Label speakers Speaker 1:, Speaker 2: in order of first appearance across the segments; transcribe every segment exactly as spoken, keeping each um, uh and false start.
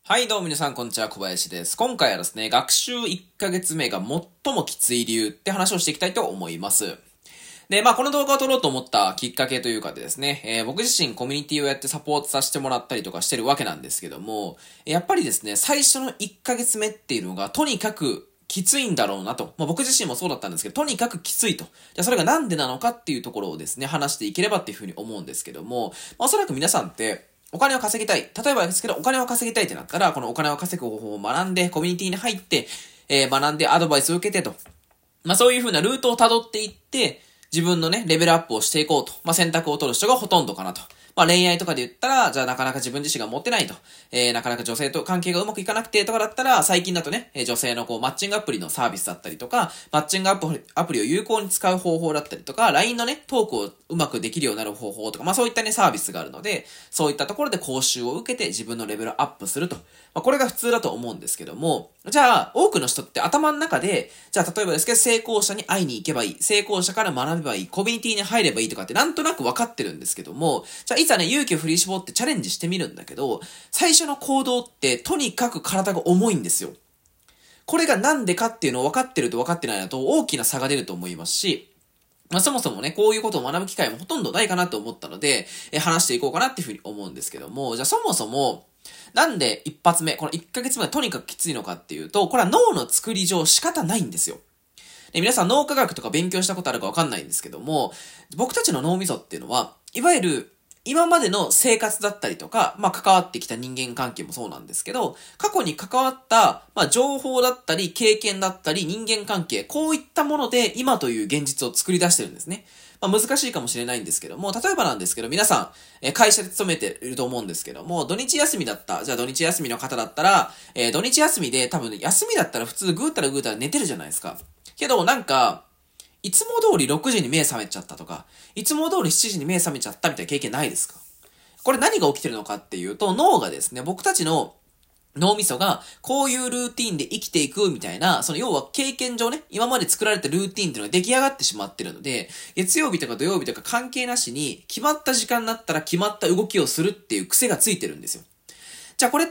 Speaker 1: はい、どうも皆さん、こんにちは、小林です。今回はですね、学習いっかげつめが最もきつい理由って話をしていきたいと思います。で、まあ、この動画を撮ろうと思ったきっかけというかでですね、えー、僕自身コミュニティをやってサポートさせてもらったりとかしてるわけなんですけども、やっぱりですね、最初のいっかげつめっていうのが、とにかくきついんだろうなと。まあ、僕自身もそうだったんですけど、とにかくきついと。じゃあそれがなんでなのかっていうところをですね、話していければっていうふうに思うんですけども、まあ、おそらく皆さんって、お金を稼ぎたい。例えばですけど、お金を稼ぎたいってなったら、このお金を稼ぐ方法を学んで、コミュニティに入って、えー、学んでアドバイスを受けてと。まあそういう風なルートを辿っていって、自分のね、レベルアップをしていこうと。まあ選択を取る人がほとんどかなと。まあ恋愛とかで言ったら、じゃあなかなか自分自身が持ってないと。えー、なかなか女性と関係がうまくいかなくてとかだったら、最近だとね、女性のこう、マッチングアプリのサービスだったりとか、マッチングアプリ、アプリを有効に使う方法だったりとか、ライン のね、トークをうまくできるようになる方法とか、まあそういったね、サービスがあるので、そういったところで講習を受けて自分のレベルアップすると。まあこれが普通だと思うんですけども、じゃあ、多くの人って頭の中で、じゃあ例えばですけど、成功者に会いに行けばいい。成功者から学べばいい。コミュニティに入ればいいとかってなんとなく分かってるんですけども、じゃあいざね、勇気を振り絞ってチャレンジしてみるんだけど、最初の行動ってとにかく体が重いんですよ。これがなんでかっていうのを分かってると分かってないのと大きな差が出ると思いますし、まあそもそもね、こういうことを学ぶ機会もほとんどないかなと思ったので、え話していこうかなっていうふうに思うんですけども、じゃあそもそも、なんで一発目、このいっかげつめはとにかくきついのかっていうと、これは脳の作り上仕方ないんですよ。で、皆さん脳科学とか勉強したことあるかわかんないんですけども、僕たちの脳みそっていうのは、いわゆる今までの生活だったりとか、まあ関わってきた人間関係もそうなんですけど、過去に関わった、まあ情報だったり、経験だったり、人間関係、こういったもので今という現実を作り出してるんですね。まあ難しいかもしれないんですけども、例えばなんですけど、皆さん、え会社で勤めていると思うんですけども、土日休みだった、じゃあ土日休みの方だったら、えー、土日休みで多分休みだったら普通ぐーったらぐーったら寝てるじゃないですか。けどなんか、いつも通りろくじに目覚めちゃったとか、いつも通りしちじに目覚めちゃったみたいな経験ないですか？これ何が起きてるのかっていうと、脳がですね、僕たちの脳みそが、こういうルーティンで生きていくみたいな、その要は経験上ね、今まで作られたルーティンっていうのが出来上がってしまってるので、月曜日とか土曜日とか関係なしに、決まった時間になったら決まった動きをするっていう癖がついてるんですよ。じゃあこれって、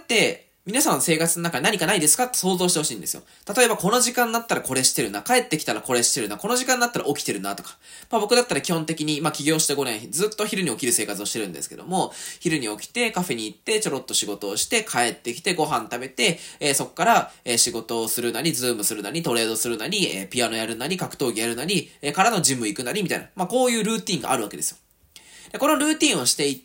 Speaker 1: 皆さんの生活の中に何かないですかって想像してほしいんですよ。例えばこの時間になったらこれしてるな、帰ってきたらこれしてるな、この時間になったら起きてるなとか。まあ僕だったら基本的に、まあ起業してごねんずっと昼に起きる生活をしてるんですけども、昼に起きてカフェに行ってちょろっと仕事をして帰ってきてご飯食べて、えー、そっから、えー、仕事をするなり、ズームするなり、トレードするなり、えー、ピアノやるなり、格闘技やるなり、えー、からのジム行くなりみたいな。まあこういうルーティンがあるわけですよ。でこのルーティンをしていって、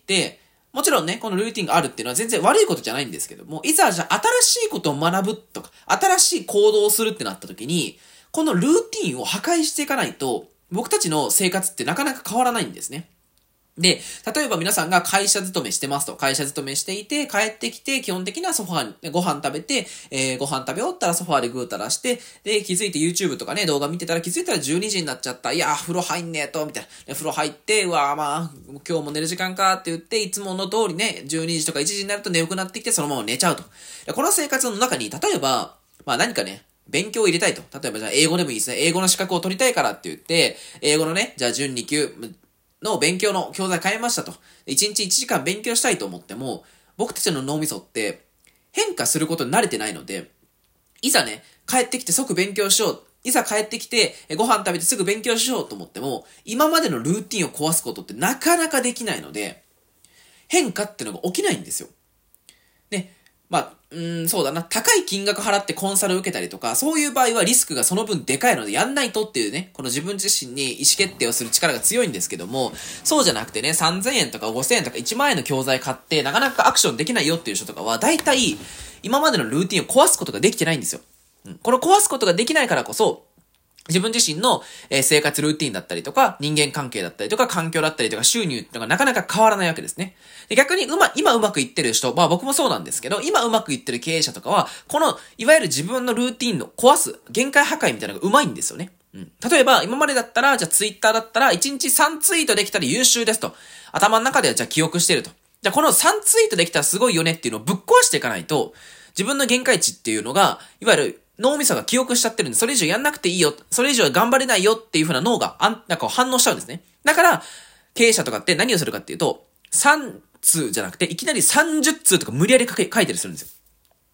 Speaker 1: もちろんね、このルーティンがあるっていうのは全然悪いことじゃないんですけども、いざじゃあ新しいことを学ぶとか、新しい行動をするってなった時に、このルーティンを破壊していかないと、僕たちの生活ってなかなか変わらないんですね。で、例えば皆さんが会社勤めしてますと、会社勤めしていて、帰ってきて、基本的なソファー、ご飯食べて、えー、ご飯食べ終わったらソファーでぐーたらして、で、気づいて YouTube とかね、動画見てたら気づいたらじゅうにじになっちゃった。いやー、風呂入んねえと、みたいな。風呂入って、うわーまあ、今日も寝る時間かって言って、いつもの通りね、じゅうにじとかいちじになると眠くなってきて、そのまま寝ちゃうと。この生活の中に、例えば、まあ何かね、勉強を入れたいと。例えばじゃあ英語でもいいですね。英語の資格を取りたいからって言って、英語のね、じゃあ準に級、の勉強の教材変えましたと。いちにちいちじかん勉強したいと思っても、僕たちの脳みそって変化することに慣れてないので、いざね、帰ってきて即勉強しよう。いざ帰ってきてご飯食べてすぐ勉強しようと思っても、今までのルーティンを壊すことってなかなかできないので、変化ってのが起きないんですよ。で、まあ、うーん、そうだな。高い金額払ってコンサルを受けたりとか、そういう場合はリスクがその分でかいのでやんないとっていうね、この自分自身に意思決定をする力が強いんですけども、そうじゃなくてね、さんぜんえんとかごせんえんとかいちまんえんの教材買って、なかなかアクションできないよっていう人とかは、大体、今までのルーティンを壊すことができてないんですよ。うん、この壊すことができないからこそ、自分自身の生活ルーティンだったりとか、人間関係だったりとか、環境だったりとか、収入っていうのがなかなか変わらないわけですね。で逆にうま、今うまくいってる人、まあ僕もそうなんですけど、今うまくいってる経営者とかは、この、いわゆる自分のルーティンの壊す、限界破壊みたいなのがうまいんですよね。うん。例えば、今までだったら、じゃあツイッターだったら、いちにちさんツイートできたら優秀ですと。頭の中ではじゃあ記憶してると。じゃあこのさんツイートできたらすごいよねっていうのをぶっ壊していかないと、自分の限界値っていうのが、いわゆる、脳みそが記憶しちゃってるんで、それ以上やんなくていいよ、それ以上頑張れないよっていう風な脳があん、なんか反応しちゃうんですね。だから、経営者とかって何をするかっていうと、さん通じゃなくて、いきなりさんじゅっ通とか無理やり書け書いたりするんですよ。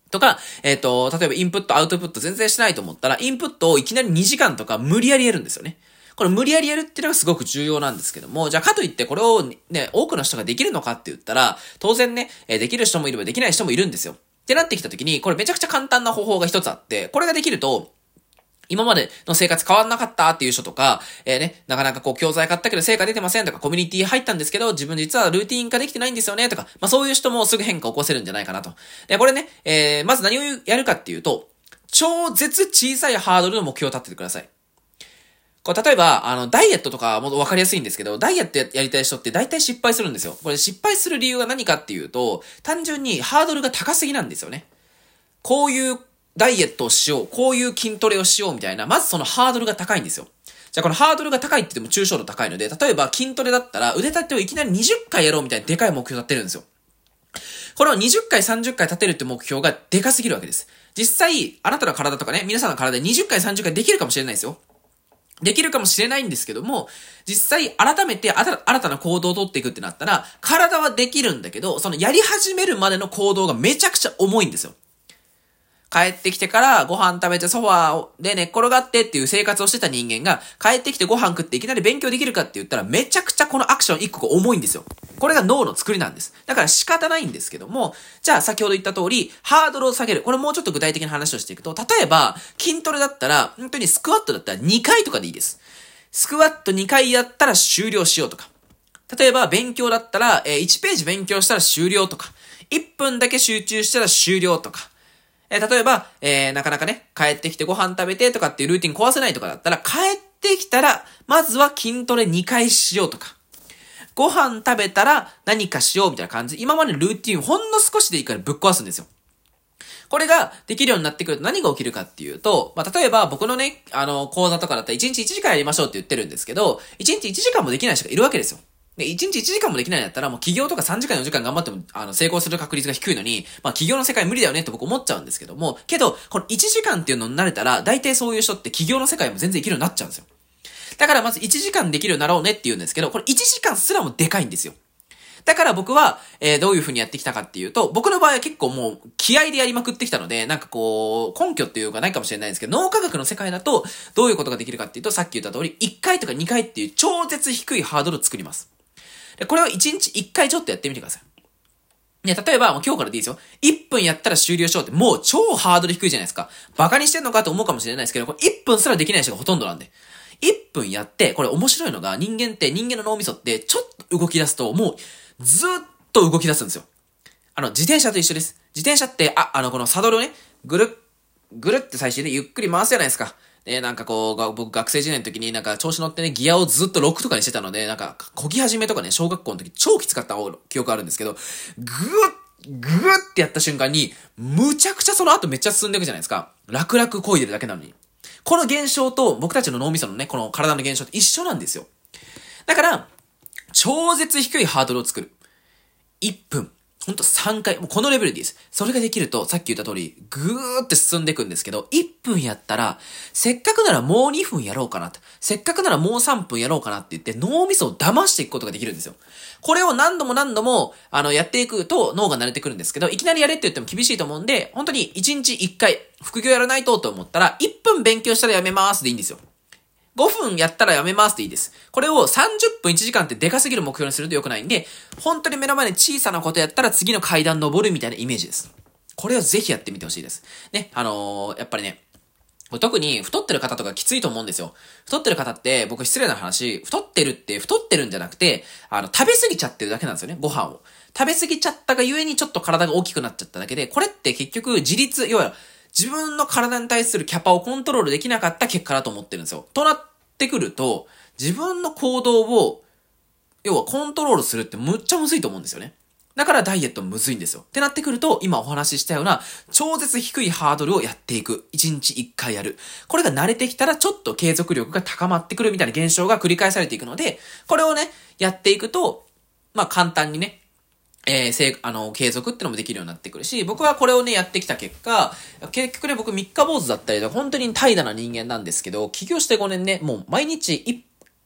Speaker 1: とか、えっと、例えばインプット、アウトプット全然しないと思ったら、インプットをいきなりにじかんとか無理やりやるんですよね。これ無理やりやるっていうのがすごく重要なんですけども、じゃあかといってこれをね、多くの人ができるのかって言ったら、当然ね、できる人もいればできない人もいるんですよ。ってなってきた時に、これめちゃくちゃ簡単な方法が一つあって、これができると、今までの生活変わんなかったっていう人とか、えー、ね、なかなかこう教材買ったけど成果出てませんとか、コミュニティ入ったんですけど、自分実はルーティン化できてないんですよねとか、まあそういう人もすぐ変化を起こせるんじゃないかなと。で、これね、えー、まず何をやるかっていうと、超絶小さいハードルの目標を立ててください。こう、例えば、あの、ダイエットとかもわかりやすいんですけど、ダイエットやりたい人って大体失敗するんですよ。これ失敗する理由は何かっていうと、単純にハードルが高すぎなんですよね。こういうダイエットをしよう、こういう筋トレをしようみたいな、まずそのハードルが高いんですよ。じゃあこのハードルが高いって言っても抽象度高いので、例えば筋トレだったら腕立てをいきなりにじゅっかいやろうみたいなでかい目標立てるんですよ。これをにじゅっかい、さんじゅっかい立てるって目標がでかすぎるわけです。実際、あなたの体とかね、皆さんの体でにじゅっかい、さんじゅっかいできるかもしれないですよ。できるかもしれないんですけども、実際改めて新たな行動をとっていくってなったら、体はできるんだけど、そのやり始めるまでの行動がめちゃくちゃ重いんですよ。帰ってきてからご飯食べてソファーで寝っ転がってっていう生活をしてた人間が帰ってきてご飯食っていきなり勉強できるかって言ったらめちゃくちゃこのアクション一個が重いんですよ。これが脳の作りなんです。だから仕方ないんですけども、じゃあ先ほど言った通りハードルを下げる。これもうちょっと具体的な話をしていくと、例えば筋トレだったら本当にスクワットだったらにかいとかでいいです。スクワットにかいやったら終了しようとか。例えば勉強だったらいちページ勉強したら終了とか。いっぷんだけ集中したら終了とか。えー、例えば、えー、なかなかね、帰ってきてご飯食べてとかっていうルーティン壊せないとかだったら、帰ってきたら、まずは筋トレにかいしようとか、ご飯食べたら何かしようみたいな感じで、今までのルーティンをほんの少しでいいからぶっ壊すんですよ。これができるようになってくると何が起きるかっていうと、まあ、例えば僕のね、あの、講座とかだったらいちにちいちじかんやりましょうって言ってるんですけど、いちにちいちじかんもできない人がいるわけですよ。で、いちにちいちじかんもできないんだったら、もう企業とかさんじかんよじかん頑張っても、あの、成功する確率が低いのに、まあ企業の世界無理だよねって僕思っちゃうんですけども、けど、このいちじかんっていうのに慣れたら、大体そういう人って企業の世界も全然できるようになっちゃうんですよ。だからまずいちじかんできるようになろうねって言うんですけど、これいちじかんすらもでかいんですよ。だから僕は、えー、どういう風にやってきたかっていうと、僕の場合は結構もう気合でやりまくってきたので、なんかこう、根拠っていうかないかもしれないんですけど、脳科学の世界だと、どういうことができるかっていうと、さっき言った通り、いっかいとかにかいっていう超絶低いハードルを作ります。これをいちにちいっかいちょっとやってみてください。ね、例えば、もう今日からでいいですよ。いっぷんやったら終了しようって、もう超ハードル低いじゃないですか。バカにしてんのかと思うかもしれないですけど、これいっぷんすらできない人がほとんどなんで。いっぷんやって、これ面白いのが、人間って、人間の脳みそって、ちょっと動き出すと、もう、ずっと動き出すんですよ。あの、自転車と一緒です。自転車って、あ、あの、このサドルをね、ぐるっ、ぐるって最初でゆっくり回すじゃないですか。で、なんかこう、僕学生時代の時になんか調子乗ってね、ギアをずっとろくとかにしてたので、なんか、漕ぎ始めとかね、小学校の時超きつかった記憶あるんですけど、ぐーぐーってやった瞬間に、むちゃくちゃその後めっちゃ進んでいくじゃないですか。楽々漕いでるだけなのに。この現象と僕たちの脳みそのね、この体の現象って一緒なんですよ。だから、超絶低いハードルを作る。いっぷん。ほんとさんかい、もうこのレベルでいいです。それができると、さっき言った通り、ぐーって進んでいくんですけど、いっぷんやったら、せっかくならもうにふんやろうかなと。せっかくならもうさんぷんやろうかなって言って、脳みそを騙していくことができるんですよ。これを何度も何度も、あの、やっていくと脳が慣れてくるんですけど、いきなりやれって言っても厳しいと思うんで、本当にいちにちいっかい、副業やらないとと思ったら、いっぷん勉強したらやめますでいいんですよ。ごふんやったらやめますでいいです。これをさんじゅっぷんいちじかんってでかすぎる目標にすると良くないんで、本当に目の前で小さなことやったら次の階段登るみたいなイメージです。これをぜひやってみてほしいです。ね、あのー、やっぱりね、特に太ってる方とかきついと思うんですよ。太ってる方って僕失礼な話、太ってるって太ってるんじゃなくて、あの、食べ過ぎちゃってるだけなんですよね、ご飯を。食べ過ぎちゃったがゆえにちょっと体が大きくなっちゃっただけで、これって結局自立、要は自分の体に対するキャパをコントロールできなかった結果だと思ってるんですよ。となってくると、自分の行動を、要はコントロールするってむっちゃむずいと思うんですよね。だからダイエットむずいんですよ。ってなってくると、今お話ししたような超絶低いハードルをやっていく。いちにちいっかいやる。これが慣れてきたらちょっと継続力が高まってくるみたいな現象が繰り返されていくので、これをね、やっていくと、まあ簡単にね、えー、せあの、継続ってのもできるようになってくるし、僕はこれをね、やってきた結果、結局ね、僕三日坊主だったりで、本当に怠惰な人間なんですけど、起業してごねんね、もう毎日いっ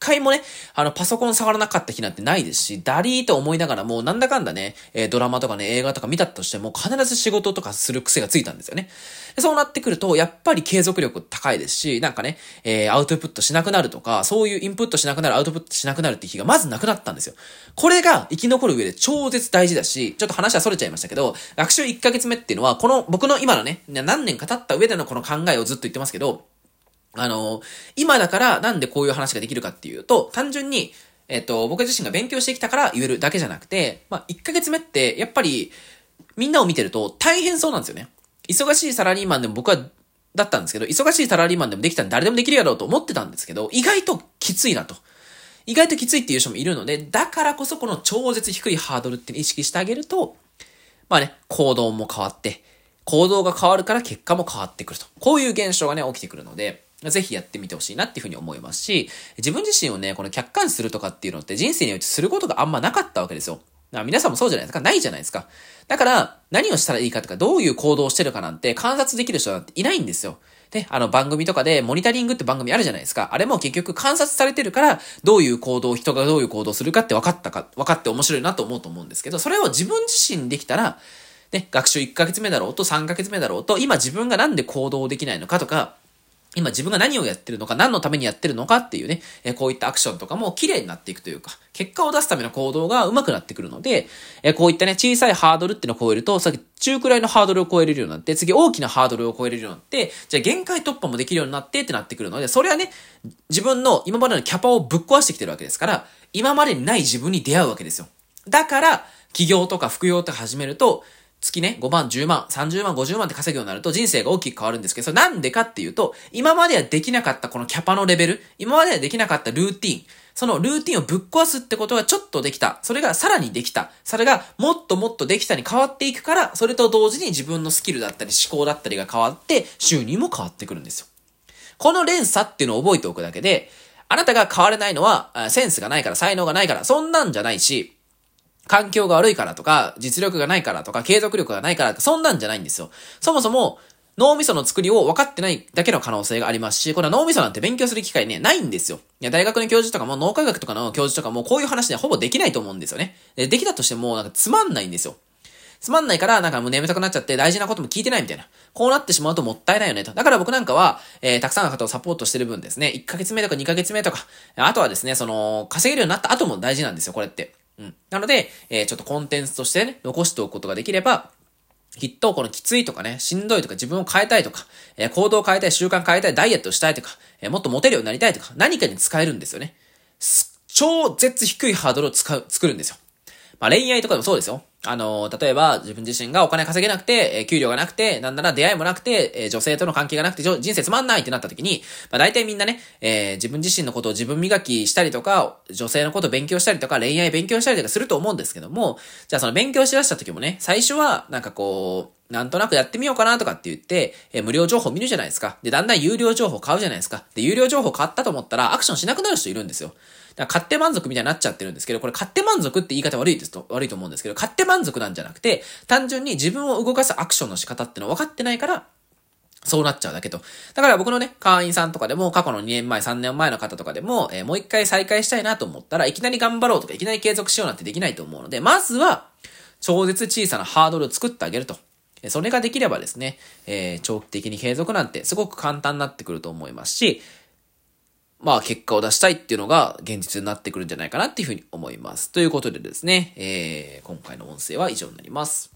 Speaker 1: 回もね、あの、パソコン触らなかった日なんてないですし、ダリーと思いながらも、なんだかんだね、えー、ドラマとかね、映画とか見たとしても、必ず仕事とかする癖がついたんですよね。でそうなってくると、やっぱり継続力高いですし、なんかね、えー、アウトプットしなくなるとか、そういうインプットしなくなる、アウトプットしなくなるって日がまずなくなったんですよ。これが生き残る上で超絶大事だし、ちょっと話は逸れちゃいましたけど、学習いっかげつめっていうのは、この、僕の今のね、何年か経った上でのこの考えをずっと言ってますけど、あの、今だからなんでこういう話ができるかっていうと、単純に、えっと、僕自身が勉強してきたから言えるだけじゃなくて、まあ、いっかげつめって、やっぱり、みんなを見てると大変そうなんですよね。忙しいサラリーマンでも僕は、だったんですけど、忙しいサラリーマンでもできたら誰でもできるやろうと思ってたんですけど、意外ときついなと。意外ときついっていう人もいるので、だからこそこの超絶低いハードルって意識してあげると、まあね、行動も変わって、行動が変わるから結果も変わってくると。こういう現象がね、起きてくるので、ぜひやってみてほしいなっていうふうに思いますし、自分自身をね、この客観視するとかっていうのって人生においてすることがあんまなかったわけですよ。皆さんもそうじゃないですか。ないじゃないですか。だから、何をしたらいいかとか、どういう行動をしてるかなんて観察できる人なんていないんですよ。で、あの番組とかでモニタリングって番組あるじゃないですか。あれも結局観察されてるから、どういう行動、人がどういう行動をするかって分かったか、分かって面白いなと思うと思うんですけど、それを自分自身できたら、ね、学習いっかげつめだろうとさんかげつめだろうと、今自分がなんで行動できないのかとか、今自分が何をやってるのか、何のためにやってるのかっていうね、えこういったアクションとかも綺麗になっていくというか、結果を出すための行動が上手くなってくるので、えこういったね、小さいハードルっていうのを超えると、さっき中くらいのハードルを超えれるようになって、次大きなハードルを超えれるようになって、じゃあ限界突破もできるようになってってなってくるので、それはね、自分の今までのキャパをぶっ壊してきてるわけですから、今までにない自分に出会うわけですよ。だから、起業とか副業とか始めると、月ね、ごまん、じゅうまん、さんじゅうまん、ごじゅうまんって稼ぐようになると人生が大きく変わるんですけど、それなんでかっていうと、今まではできなかったこのキャパのレベル、今まではできなかったルーティン、そのルーティンをぶっ壊すってことがちょっとできた。それがさらにできた。それがもっともっとできたに変わっていくから、それと同時に自分のスキルだったり思考だったりが変わって、収入も変わってくるんですよ。この連鎖っていうのを覚えておくだけで、あなたが変われないのは、センスがないから、才能がないから、そんなんじゃないし、環境が悪いからとか、実力がないからとか、継続力がないからとか、そんなんじゃないんですよ。そもそも、脳みその作りを分かってないだけの可能性がありますし、これは脳みそなんて勉強する機会ね、ないんですよ。いや、大学の教授とかも脳科学とかの教授とかもこういう話ね、ほぼできないと思うんですよね。で、できたとしても、なんかつまんないんですよ。つまんないから、なんかもう眠たくなっちゃって大事なことも聞いてないみたいな。こうなってしまうともったいないよねと。だから僕なんかは、えー、たくさんの方をサポートしてる分ですね、いっかげつめとかにかげつめとか、あとはですね、その、稼げるようになった後も大事なんですよ、これって。うん。なので、えー、ちょっとコンテンツとしてね、残しておくことができれば、きっとこのきついとかね、しんどいとか自分を変えたいとか、えー、行動を変えたい、習慣変えたい、ダイエットしたいとか、えー、もっとモテるようになりたいとか、何かに使えるんですよね。超絶低いハードルを使う、作るんですよ。まあ恋愛とかでもそうですよ。あのー、例えば自分自身がお金稼げなくて、えー、給料がなくて、なんなら出会いもなくて、えー、女性との関係がなくて、人生つまんないってなった時に、まあ大体みんなね、えー、自分自身のことを自分磨きしたりとか、女性のことを勉強したりとか、恋愛勉強したりとかすると思うんですけども、じゃあその勉強しだした時もね、最初はなんかこう、なんとなくやってみようかなとかって言って、えー、無料情報見るじゃないですか。で、だんだん有料情報買うじゃないですか。で、有料情報買ったと思ったらアクションしなくなる人いるんですよ。だから買って満足みたいになっちゃってるんですけど、これ買って満足って言い方悪いですと、悪いと思うんですけど、買って満足なんじゃなくて、単純に自分を動かすアクションの仕方っての分かってないから、そうなっちゃうだけと。だから僕のね、会員さんとかでも、過去のにねんまえ、さんねんまえの方とかでも、えー、もう一回再開したいなと思ったら、いきなり頑張ろうとか、いきなり継続しようなんてできないと思うので、まずは、超絶小さなハードルを作ってあげると。それができればですね、えー、長期的に継続なんてすごく簡単になってくると思いますし、まあ結果を出したいっていうのが現実になってくるんじゃないかなっていうふうに思います。ということでですね、えー、今回の音声は以上になります。